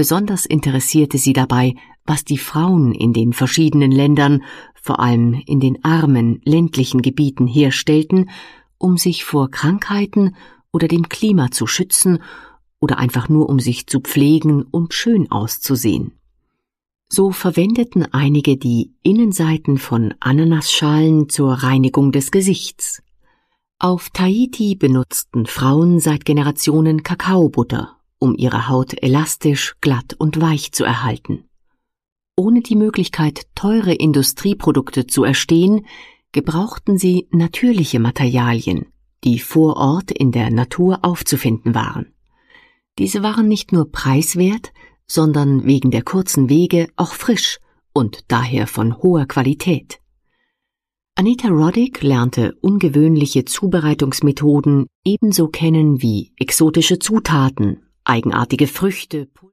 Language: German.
Besonders interessierte sie dabei, was die Frauen in den verschiedenen Ländern, vor allem in den armen, ländlichen Gebieten herstellten, um sich vor Krankheiten oder dem Klima zu schützen oder einfach nur um sich zu pflegen und schön auszusehen. So verwendeten einige die Innenseiten von Ananasschalen zur Reinigung des Gesichts. Auf Tahiti benutzten Frauen seit Generationen Kakaobutter, um ihre Haut elastisch, glatt und weich zu erhalten. Ohne die Möglichkeit, teure Industrieprodukte zu erstehen, gebrauchten sie natürliche Materialien, die vor Ort in der Natur aufzufinden waren. Diese waren nicht nur preiswert, sondern wegen der kurzen Wege auch frisch und daher von hoher Qualität. Anita Roddick lernte ungewöhnliche Zubereitungsmethoden ebenso kennen wie exotische Zutaten, eigenartige Früchte,